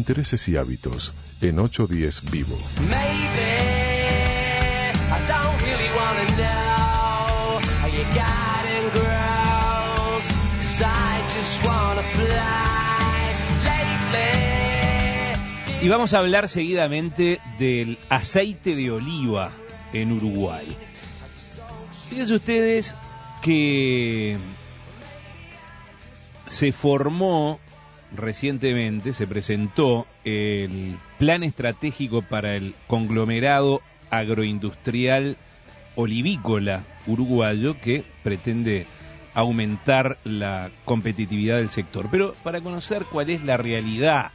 Intereses y hábitos en 810 Vivo. Y vamos a hablar seguidamente del aceite de oliva en Uruguay. Fíjense ustedes que se formó recientemente, se presentó el Plan Estratégico para el Conglomerado Agroindustrial Olivícola Uruguayo, que pretende aumentar la competitividad del sector. Pero para conocer cuál es la realidad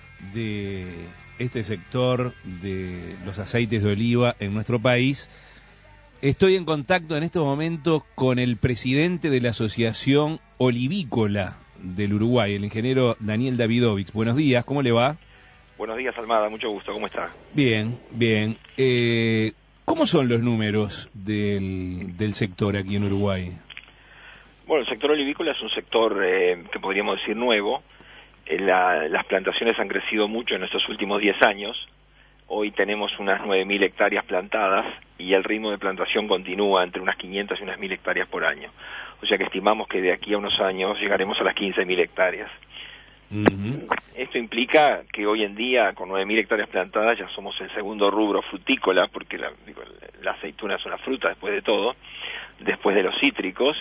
de este sector de los aceites de oliva en nuestro país, estoy en contacto en estos momentos con el presidente de la Asociación Olivícola del Uruguay, el ingeniero Daniel Davidovich. Buenos días, ¿cómo le va? Buenos días, Almada, mucho gusto, ¿cómo está? Bien, bien. ¿Cómo son los números del sector aquí en Uruguay? Bueno, el sector olivícola es un sector que podríamos decir nuevo. Las plantaciones han crecido mucho en estos últimos 10 años. Hoy tenemos unas 9.000 hectáreas plantadas y el ritmo de plantación continúa entre unas 500 y unas 1.000 hectáreas por año. O sea que estimamos que de aquí a unos años llegaremos a las 15.000 hectáreas. Uh-huh. Esto implica que hoy en día, con 9.000 hectáreas plantadas, ya somos el segundo rubro frutícola, porque la aceituna es una fruta después de todo, después de los cítricos,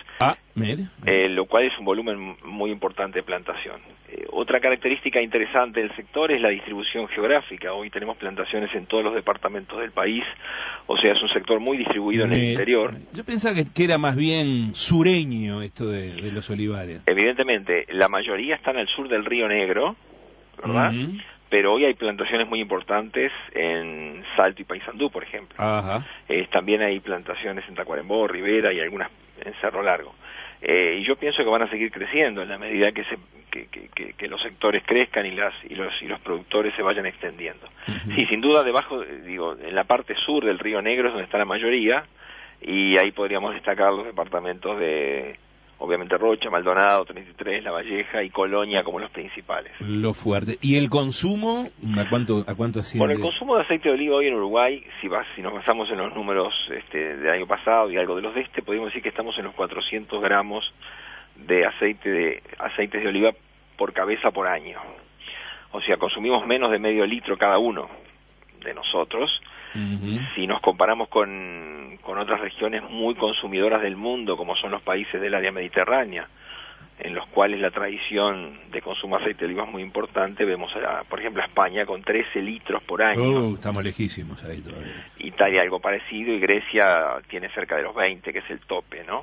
lo cual es un volumen muy importante de plantación. Otra característica interesante del sector es la distribución geográfica. Hoy tenemos plantaciones en todos los departamentos del país, o sea, es un sector muy distribuido en el interior. Yo pensaba que era más bien sureño esto de los olivares. Evidentemente, la mayoría están al sur del Río Negro, ¿verdad? Uh-huh. Pero hoy hay plantaciones muy importantes en Salto y Paysandú, por ejemplo. Ajá. También hay plantaciones en Tacuarembó, Rivera y algunas en Cerro Largo. Y yo pienso que van a seguir creciendo en la medida que los sectores crezcan y los productores se vayan extendiendo. Uh-huh. Sí, sin duda debajo, en la parte sur del Río Negro es donde está la mayoría, y ahí podríamos destacar los departamentos de, obviamente, Rocha, Maldonado, 33, La Valleja y Colonia como los principales. Lo fuerte. ¿Y el consumo? ¿A cuánto asciende? Bueno, el consumo de aceite de oliva hoy en Uruguay, si nos basamos en los números del año pasado y algo de los de podemos decir que estamos en los 400 gramos de aceites de oliva por cabeza por año. O sea, consumimos menos de medio litro cada uno de nosotros. Uh-huh. Si nos comparamos con otras regiones muy consumidoras del mundo, como son los países del área mediterránea, en los cuales la tradición de consumo de aceite de oliva es muy importante, vemos, por ejemplo, a España con 13 litros por año. Estamos lejísimos ahí todavía. Italia algo parecido, y Grecia tiene cerca de los 20, que es el tope, ¿no?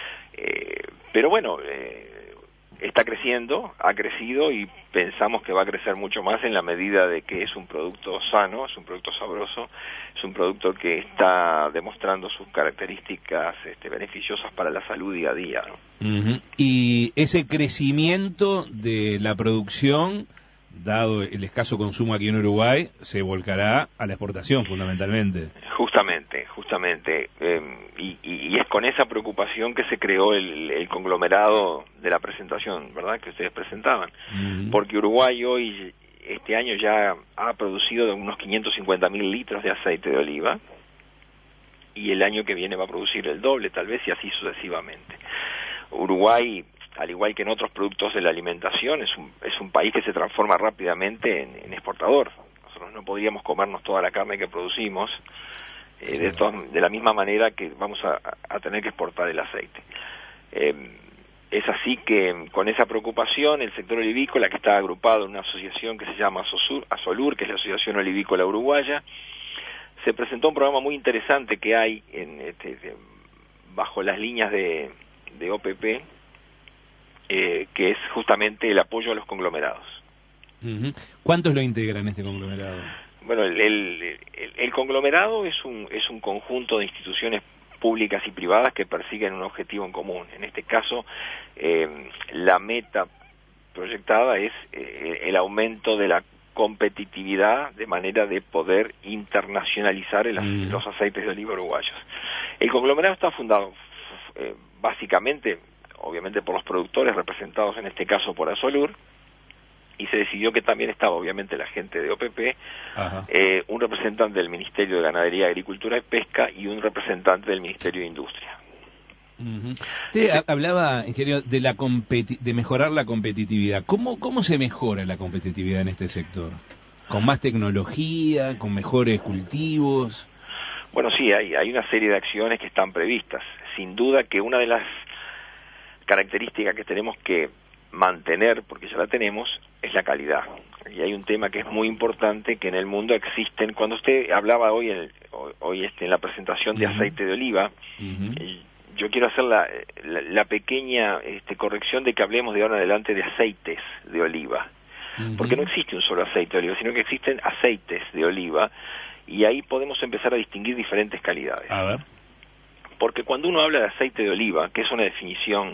Pero bueno, está creciendo, ha crecido, y pensamos que va a crecer mucho más en la medida de que es un producto sano, es un producto sabroso, es un producto que está demostrando sus características beneficiosas para la salud día a día, ¿no? Uh-huh. Y ese crecimiento de la producción, dado el escaso consumo aquí en Uruguay, se volcará a la exportación fundamentalmente. Justamente, y es con esa preocupación que se creó el conglomerado de la presentación, ¿verdad?, que ustedes presentaban. Uh-huh. Porque Uruguay hoy, este año, ya ha producido unos 550.000 litros de aceite de oliva, y el año que viene va a producir el doble, tal vez, y así sucesivamente. Uruguay, al igual que en otros productos de la alimentación, es un país que se transforma rápidamente en exportador. Nosotros no podríamos comernos toda la carne que producimos, de la misma manera que vamos a tener que exportar el aceite. Es así que, con esa preocupación, el sector olivícola, que está agrupado en una asociación que se llama ASOLUR, que es la Asociación Olivícola Uruguaya, se presentó un programa muy interesante que hay bajo las líneas de OPP, que es justamente el apoyo a los conglomerados. Uh-huh. ¿Cuántos lo integran este conglomerado? Bueno, el conglomerado es un conjunto de instituciones públicas y privadas que persiguen un objetivo en común. En este caso, la meta proyectada es el aumento de la competitividad, de manera de poder internacionalizar los aceites de oliva uruguayos. El conglomerado está fundado básicamente, obviamente, por los productores, representados en este caso por ASOLUR, y se decidió que también estaba obviamente la gente de OPP, un representante del Ministerio de Ganadería, Agricultura y Pesca y un representante del Ministerio de Industria. Usted hablaba, ingeniero, de de mejorar la competitividad. ¿Cómo se mejora la competitividad en este sector? ¿Con más tecnología, con mejores cultivos? Bueno, sí, hay una serie de acciones que están previstas. Sin duda que una de las características que tenemos que mantener, porque ya la tenemos, es la calidad. Y hay un tema que es muy importante, que en el mundo existen. Cuando usted hablaba hoy en la presentación de aceite de oliva, yo quiero hacer la pequeña corrección de que hablemos de ahora en adelante de aceites de oliva, porque no existe un solo aceite de oliva, sino que existen aceites de oliva, y ahí podemos empezar a distinguir diferentes calidades. A ver. Porque cuando uno habla de aceite de oliva, que es una definición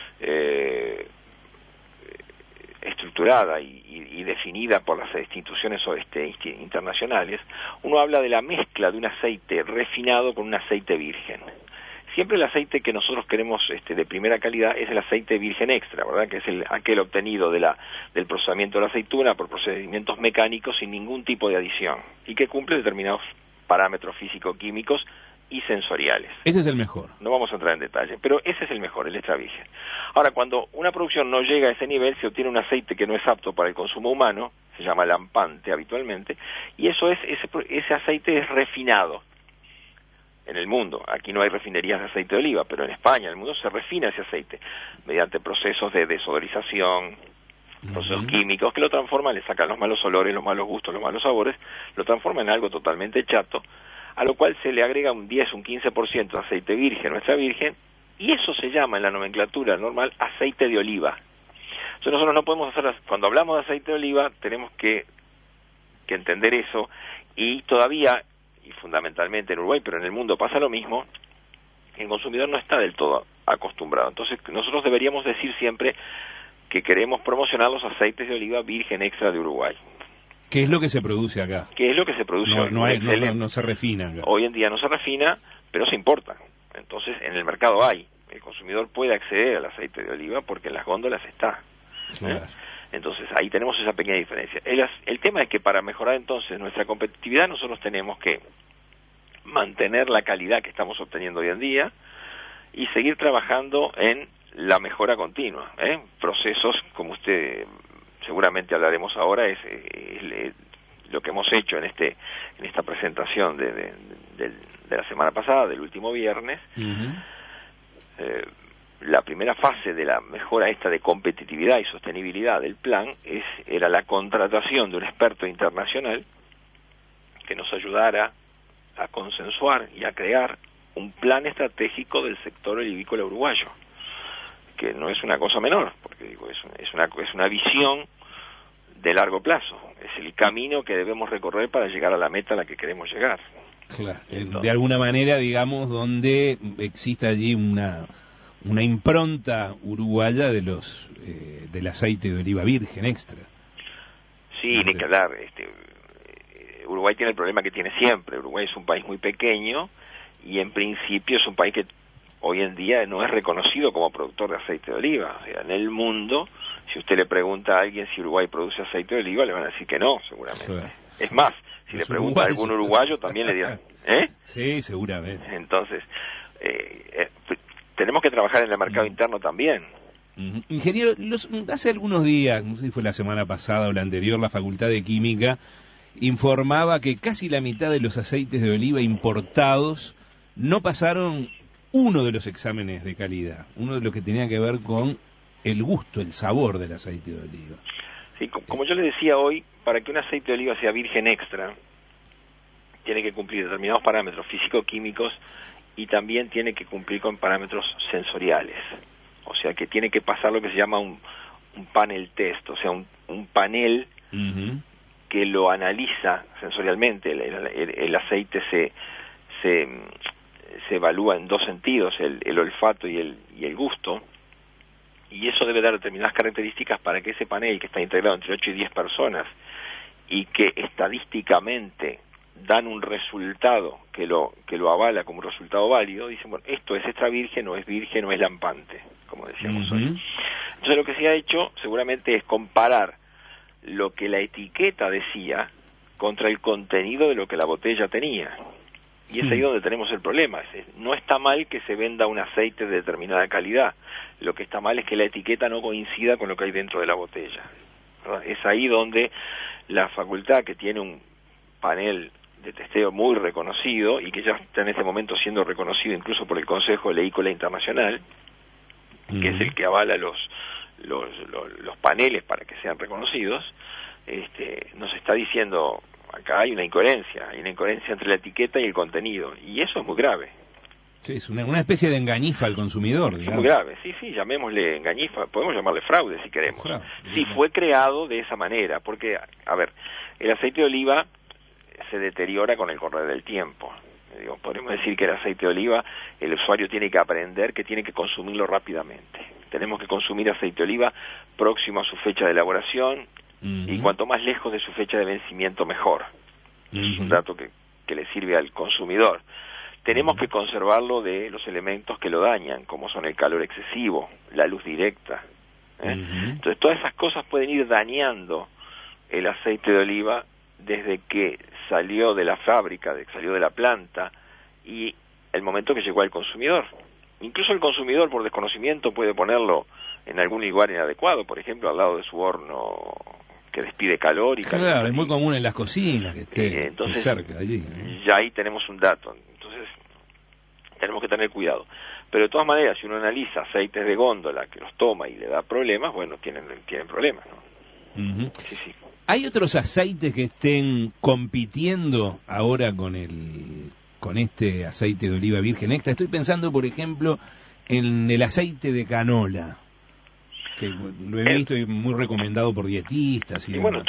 estructurada y definida por las instituciones internacionales, uno habla de la mezcla de un aceite refinado con un aceite virgen. Siempre el aceite que nosotros queremos de primera calidad es el aceite virgen extra, ¿verdad? Que es aquel obtenido del procesamiento de la aceituna por procedimientos mecánicos sin ningún tipo de adición y que cumple determinados parámetros físico-químicos y sensoriales. Ese es el mejor. No vamos a entrar en detalle, pero ese es el mejor, el extra virgen. Ahora, cuando una producción no llega a ese nivel, se obtiene un aceite que no es apto para el consumo humano, se llama lampante habitualmente, y ese aceite es refinado. En el mundo, aquí no hay refinerías de aceite de oliva, pero en España, en el mundo, se refina ese aceite mediante procesos de desodorización, procesos químicos que lo transforman, le sacan los malos olores, los malos gustos, los malos sabores, lo transforman en algo totalmente chato, a lo cual se le agrega un 10, un 15% de aceite virgen o extra virgen, y eso se llama en la nomenclatura normal aceite de oliva. Entonces nosotros no podemos hacer, cuando hablamos de aceite de oliva, tenemos que entender eso, y todavía, y fundamentalmente en Uruguay, pero en el mundo pasa lo mismo, el consumidor no está del todo acostumbrado. Entonces nosotros deberíamos decir siempre que queremos promocionar los aceites de oliva virgen extra de Uruguay. ¿Qué es lo que se produce acá? ¿Qué es lo que se produce? No se refina acá. Hoy en día no se refina, pero se importa. Entonces en el mercado hay. El consumidor puede acceder al aceite de oliva porque en las góndolas está. Claro. Entonces ahí tenemos esa pequeña diferencia. El tema es que para mejorar entonces nuestra competitividad nosotros tenemos que mantener la calidad que estamos obteniendo hoy en día y seguir trabajando en la mejora continua. Procesos, como usted seguramente hablaremos ahora, es lo que hemos hecho en esta presentación de la semana pasada, del último viernes. La primera fase de la mejora de competitividad y sostenibilidad del plan era la contratación de un experto internacional que nos ayudara a consensuar y a crear un plan estratégico del sector olivícola uruguayo, que no es una cosa menor, porque es una visión de largo plazo, es el camino que debemos recorrer para llegar a la meta a la que queremos llegar. Claro. De alguna manera, digamos, donde existe allí una impronta uruguaya del aceite de oliva virgen extra. Sí, ni que hablar. Uruguay tiene el problema que tiene siempre. Uruguay es un país muy pequeño y en principio es un país que hoy en día no es reconocido como productor de aceite de oliva. O sea, en el mundo, si usted le pregunta a alguien si Uruguay produce aceite de oliva, le van a decir que no, seguramente. Claro. Es más, si le pregunta a algún uruguayo, también le dirán, Sí, seguramente. Entonces, tenemos que trabajar en el mercado interno también. Ingeniero, hace algunos días, no sé si fue la semana pasada o la anterior, la Facultad de Química informaba que casi la mitad de los aceites de oliva importados no pasaron uno de los exámenes de calidad, uno de los que tenía que ver con el gusto, el sabor del aceite de oliva. Sí, como yo le decía hoy, para que un aceite de oliva sea virgen extra, tiene que cumplir determinados parámetros físico-químicos y también tiene que cumplir con parámetros sensoriales. O sea, que tiene que pasar lo que se llama un panel test, o sea, un panel que lo analiza sensorialmente. El aceite se evalúa en dos sentidos, el olfato y el gusto, y eso debe dar determinadas características para que ese panel, que está integrado entre 8 y 10 personas, y que estadísticamente dan un resultado que lo avala como un resultado válido, dicen, bueno, esto es extra virgen o es lampante, como decíamos hoy. Entonces lo que se ha hecho seguramente es comparar lo que la etiqueta decía contra el contenido de lo que la botella tenía. Y es ahí donde tenemos el problema. No está mal que se venda un aceite de determinada calidad. Lo que está mal es que la etiqueta no coincida con lo que hay dentro de la botella, ¿verdad? Es ahí donde la facultad, que tiene un panel de testeo muy reconocido y que ya está en este momento siendo reconocido incluso por el Consejo de Leícola Internacional, que es el que avala los paneles para que sean reconocidos, nos está diciendo: acá hay una incoherencia entre la etiqueta y el contenido, y eso es muy grave. Sí, es una especie de engañifa al consumidor, digamos. Es muy grave, sí, llamémosle engañifa, podemos llamarle fraude si queremos. Si fue creado de esa manera, porque, a ver, el aceite de oliva se deteriora con el correr del tiempo. Podemos decir que el aceite de oliva, el usuario tiene que aprender que tiene que consumirlo rápidamente. Tenemos que consumir aceite de oliva próximo a su fecha de elaboración, y cuanto más lejos de su fecha de vencimiento, mejor. Es un dato que le sirve al consumidor. Tenemos que conservarlo de los elementos que lo dañan, como son el calor excesivo, la luz directa. Entonces, todas esas cosas pueden ir dañando el aceite de oliva desde que salió de la fábrica, salió de la planta, y el momento que llegó al consumidor. Incluso el consumidor, por desconocimiento, puede ponerlo en algún lugar inadecuado, por ejemplo, al lado de su horno que despide calor. Claro, es muy común en las cocinas que esté cerca allí. Ya ahí tenemos un dato. Entonces, tenemos que tener cuidado. Pero de todas maneras, si uno analiza aceites de góndola que los toma y le da problemas, bueno, tienen problemas, ¿no? Sí. ¿Hay otros aceites que estén compitiendo ahora con este aceite de oliva virgen extra? Estoy pensando, por ejemplo, en el aceite de canola, que lo he visto y muy recomendado por dietistas. Y bueno,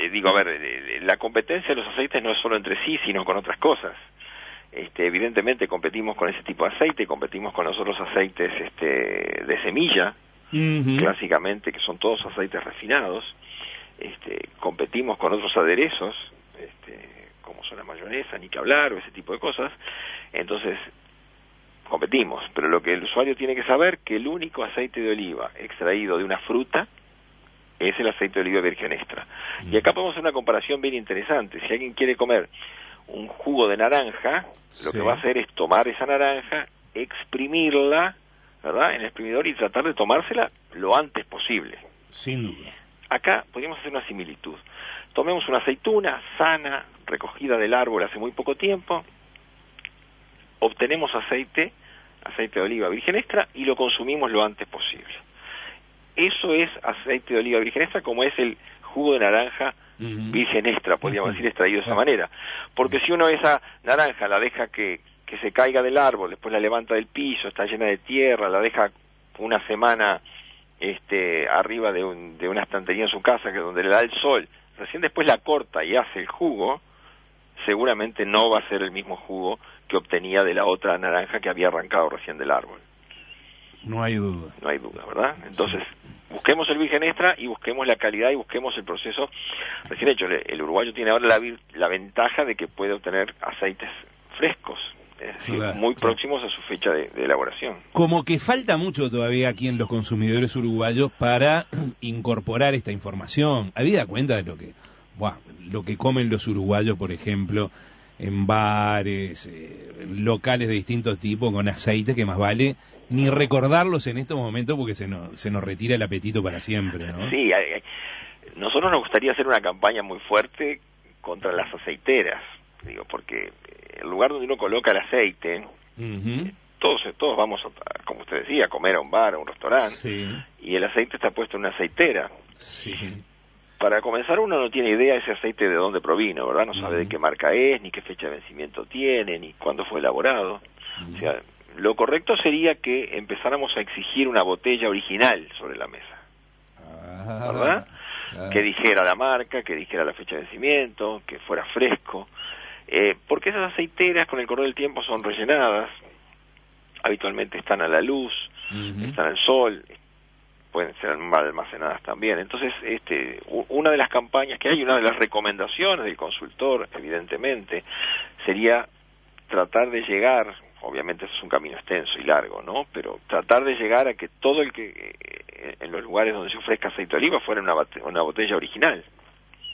la competencia de los aceites no es solo entre sí, sino con otras cosas. Evidentemente competimos con ese tipo de aceite, competimos con los otros aceites de semilla, clásicamente, que son todos aceites refinados. Competimos con otros aderezos, como son la mayonesa, ni que hablar, o ese tipo de cosas. Entonces, competimos, pero lo que el usuario tiene que saber, que el único aceite de oliva extraído de una fruta es el aceite de oliva virgen extra. Y acá podemos hacer una comparación bien interesante. Si alguien quiere comer un jugo de naranja, lo que va a hacer es tomar esa naranja, exprimirla, ¿verdad?, en el exprimidor, y tratar de tomársela lo antes posible. Sin duda. Acá podríamos hacer una similitud. Tomemos una aceituna sana, recogida del árbol hace muy poco tiempo, obtenemos aceite de oliva virgen extra, y lo consumimos lo antes posible. Eso es aceite de oliva virgen extra, como es el jugo de naranja virgen extra, podríamos decir, extraído de esa manera. Porque si uno esa naranja la deja que se caiga del árbol, después la levanta del piso, está llena de tierra, la deja una semana arriba de una estantería en su casa, que donde le da el sol, recién después la corta y hace el jugo, seguramente no va a ser el mismo jugo que obtenía de la otra naranja que había arrancado recién del árbol. No hay duda. No hay duda, ¿verdad? Entonces, busquemos el virgen extra y busquemos la calidad y busquemos el proceso recién hecho. El uruguayo tiene ahora la ventaja de que puede obtener aceites frescos, es decir, muy próximos a su fecha de elaboración. Como que falta mucho todavía aquí en los consumidores uruguayos para incorporar esta información. ¿Habida cuenta de lo que comen los uruguayos, por ejemplo, en bares, locales de distintos tipos, con aceites que más vale ni recordarlos en estos momentos, porque se nos retira el apetito para siempre, ¿no? Sí, nosotros nos gustaría hacer una campaña muy fuerte contra las aceiteras, porque el lugar donde uno coloca el aceite, todos vamos, como usted decía, a comer a un bar, a un restaurante, y el aceite está puesto en una aceitera. Para comenzar, uno no tiene idea ese aceite de dónde provino, ¿verdad? No sabe de qué marca es, ni qué fecha de vencimiento tiene, ni cuándo fue elaborado. O sea, lo correcto sería que empezáramos a exigir una botella original sobre la mesa, ¿verdad? Que dijera la marca, que dijera la fecha de vencimiento, que fuera fresco, porque esas aceiteras con el correr del tiempo son rellenadas, habitualmente están a la luz, están al sol, pueden ser mal almacenadas también. Entonces, una de las campañas que hay, una de las recomendaciones del consultor, evidentemente, sería tratar de llegar, obviamente es un camino extenso y largo, ¿no?, pero tratar de llegar a que todo el que en los lugares donde se ofrezca aceite de oliva fuera una botella original.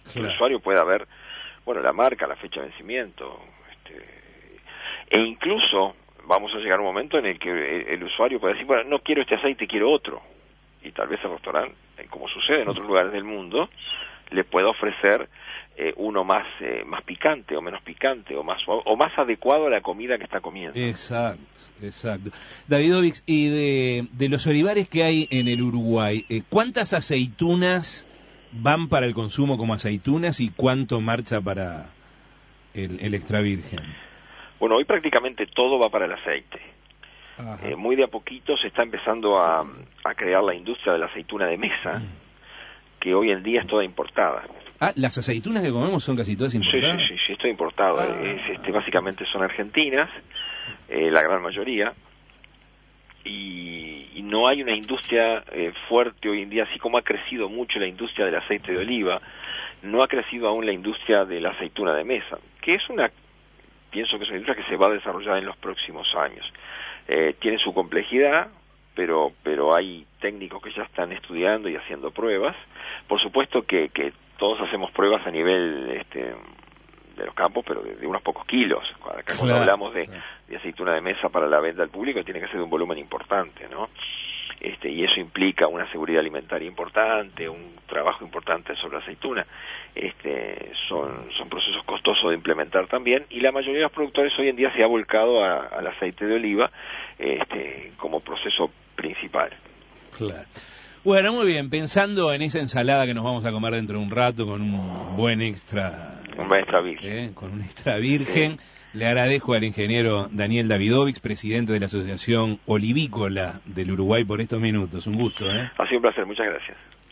Claro. El usuario pueda ver, bueno, la marca, la fecha de vencimiento, e incluso vamos a llegar a un momento en el que el usuario puede decir, bueno, no quiero este aceite, quiero otro. Y tal vez el restaurante, como sucede en otros lugares del mundo, le pueda ofrecer uno más picante o menos picante o más adecuado a la comida que está comiendo. Exacto. Davidovich, y de los olivares que hay en el Uruguay, ¿cuántas aceitunas van para el consumo como aceitunas y cuánto marcha para el extra virgen? Bueno, hoy prácticamente todo va para el aceite. Muy de a poquito se está empezando a crear la industria de la aceituna de mesa, que hoy en día es toda importada. ¿Las aceitunas que comemos son casi todas importadas? Sí, esto es importado. Básicamente son argentinas, la gran mayoría, y no hay una industria fuerte hoy en día, así como ha crecido mucho la industria del aceite de oliva, no ha crecido aún la industria de la aceituna de mesa, que pienso que es una industria que se va a desarrollar en los próximos años. Tiene su complejidad, pero hay técnicos que ya están estudiando y haciendo pruebas. Por supuesto que todos hacemos pruebas a nivel de los campos, pero de unos pocos kilos. Acá cuando hablamos de aceituna de mesa para la venta al público, tiene que ser de un volumen importante, ¿no? Y eso implica una seguridad alimentaria importante, un trabajo importante sobre la aceituna. Son procesos costosos de implementar también, y la mayoría de los productores hoy en día se ha volcado al aceite de oliva como proceso principal. Claro. Bueno, muy bien, pensando en esa ensalada que nos vamos a comer dentro de un rato con un buen extra... Un buen extra virgen. Con un extra virgen. Sí. Le agradezco al ingeniero Daniel Davidovich, presidente de la Asociación Olivícola del Uruguay, por estos minutos. Un gusto, Ha sido un placer, muchas gracias.